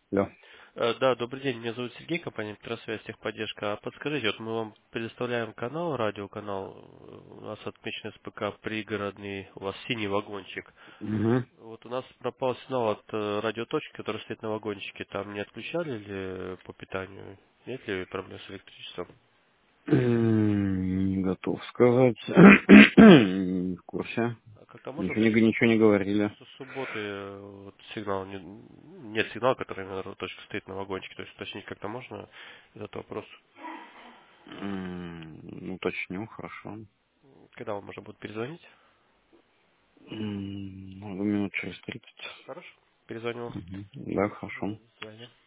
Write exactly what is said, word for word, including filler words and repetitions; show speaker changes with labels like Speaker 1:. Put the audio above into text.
Speaker 1: Да.
Speaker 2: Э, Да, добрый день, меня зовут Сергей, компания Петросвязь, техподдержка. А подскажите, вот мы вам предоставляем канал, радиоканал, э, у нас отмечен СПК пригородный, у вас синий вагончик.
Speaker 1: Угу.
Speaker 2: Вот у нас пропал сигнал от э, радиоточки, которая стоит на вагончике, там не отключали ли по питанию? Нет ли проблем с электричеством?
Speaker 1: Не готов сказать. Не в курсе.
Speaker 2: А как-то можно
Speaker 1: Ничего не,
Speaker 2: уточнить?
Speaker 1: ничего не говорили.
Speaker 2: С субботы э, вот сигнал, не- нет сигнала, который именно точка стоит на вагончике, то есть уточнить как-то можно этот вопрос?
Speaker 1: М, Уточню, хорошо.
Speaker 2: Когда вам можно будет перезвонить?
Speaker 1: М, Ну, минут через тридцать.
Speaker 2: Хорошо. Перезвоню вам.
Speaker 1: Мгм. Да,
Speaker 2: До
Speaker 1: хорошо.
Speaker 2: свидания.